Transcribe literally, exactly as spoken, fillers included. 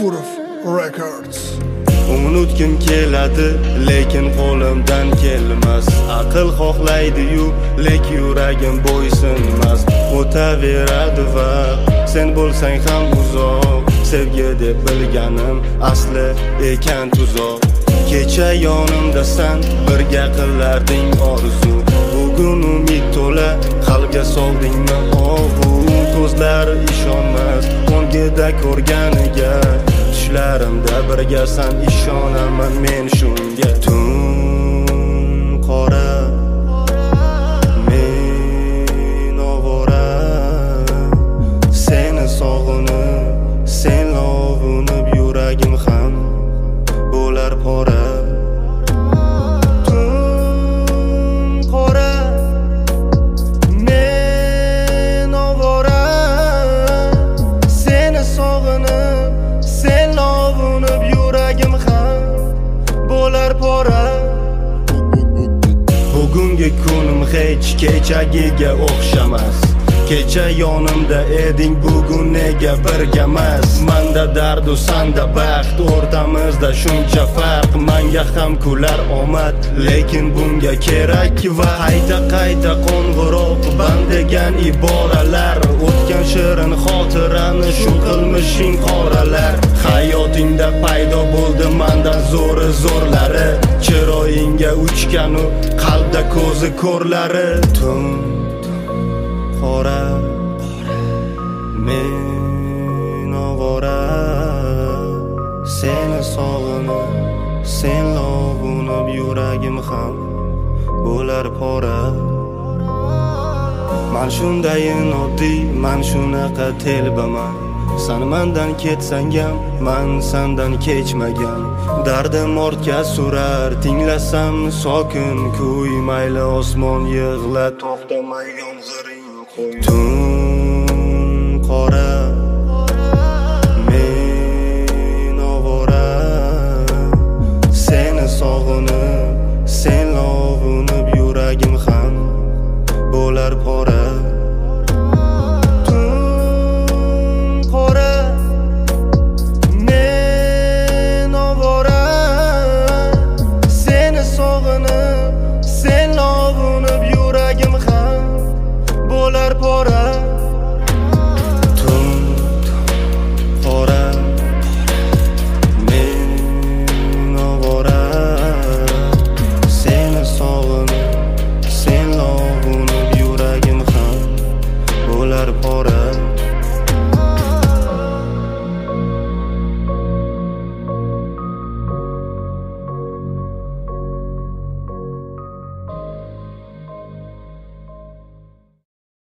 G'afurov Records. Unutgim keladi, lekin qo'limdan kelmas. Aql xohlaydi-yu, lek yuragim bo'ysunmas. O'taveradi vaqt, sen bo'lsang ham uzoq. Sevgi deb bilganim asli ekan tuzoq. Kecha yonimdasan, birga qilarding orzu. Bugun umid to'la, qalbga soldingmi og'u. Ko'zlar ishonmas, o'ngida ko'rganiga. Tushlarimda birgasan, ishonaman men shunga. Tun qora, men ovora. Seni sog'inib, sen lovunib, yuragim ham bo'lar pora. Bugungi kunim hech kechagiga o'xshamas. Kecha yonimda eding, bugun nega birgamas? Manda dard u sanda baxt, o'rtamizda shuncha farq. Menga ham kular omad, lekin bunga kerak va qayta qayta qo'ng'iroq bandegan iboralar. O'tgan shirin xotirani shu qilmishing qoralar. Hayotingda paydo bo'ldi mendan zo'ri zo'rlari. Chiroyingga uchganu qalbda ko'zi ko'rlari. Tun qora, men ovora. Seni sog'inib, sen lovunib, yuragim ham bo'lar pora. Man shundayin oddiy, man shunaqa telbaman. Sen mendan ketsang ham, men sendan kechmagan. Dardim ortga surar, tinglasam sokin kuy. Mayli osmon yig'la, to'xtamay yomg'iring qo'y. Tun qora,